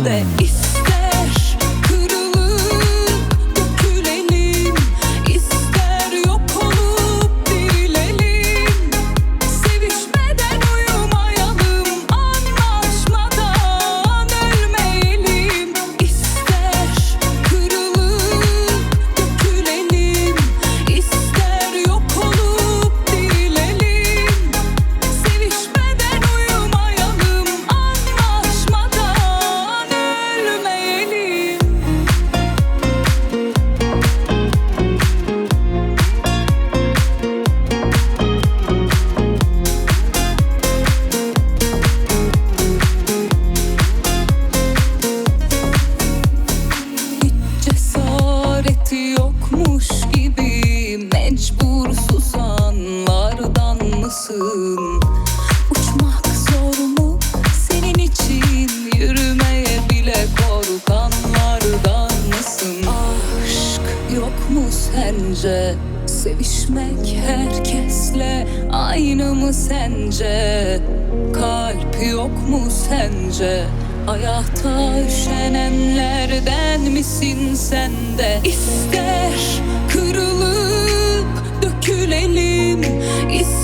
sende. İster kırılıp dökülelim, ister yok olup dirilelim. Sevişmeden uyumayalım, anlaşmadan ölmeyelim. İster kırılıp dökülelim, ister yok olup dirilelim. Sevişmeden uyumayalım, anlaşmadan ölmeyelim. Hiç cesareti yokmuş gibi mecbur susanlardan mısın? Uçmak zor mu senin için, yürümeye bile korkanlardan mısın? Aşk yok mu sence? Sevişmek herkesle aynı mı sence? Kalp yok mu sence? Hayata üşenenlerden misin sen de? İster kırılıp dökülelim, ister